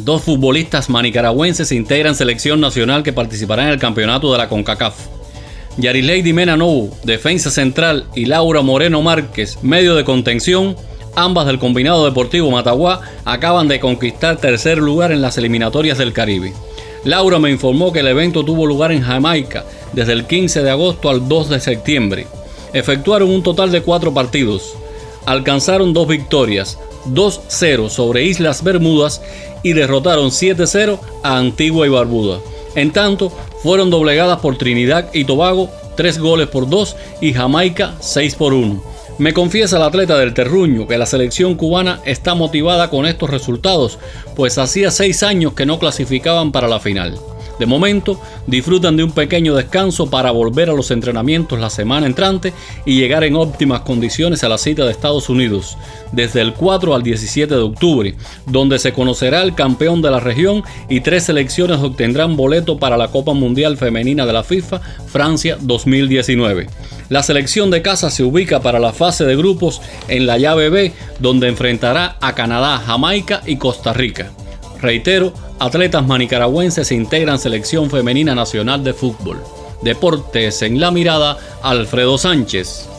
Dos futbolistas manicaragüenses integran selección nacional que participará en el campeonato de la CONCACAF. Yarileidi Mena Nou, defensa central, y Laura Moreno Márquez, medio de contención, ambas del Combinado Deportivo Mataguá, acaban de conquistar tercer lugar en las eliminatorias del Caribe. Laura me informó que el evento tuvo lugar en Jamaica desde el 15 de agosto al 2 de septiembre. Efectuaron un total de 4 partidos. Alcanzaron 2 victorias, 2-0 sobre Islas Bermudas y derrotaron 7-0 a Antigua y Barbuda. En tanto, fueron doblegadas por Trinidad y Tobago 3-2 y Jamaica 6-1. Me confiesa el atleta del Terruño que la selección cubana está motivada con estos resultados, pues hacía 6 años que no clasificaban para la final. De momento, disfrutan de un pequeño descanso para volver a los entrenamientos la semana entrante y llegar en óptimas condiciones a la cita de Estados Unidos, desde el 4 al 17 de octubre, donde se conocerá el campeón de la región y 3 selecciones obtendrán boleto para la Copa Mundial Femenina de la FIFA Francia 2019. La selección de casa se ubica para la fase de grupos en la llave B, donde enfrentará a Canadá, Jamaica y Costa Rica. Reitero, atletas manicaragüenses integran selección femenina nacional de fútbol. Deportes en la mirada, Alfredo Sánchez.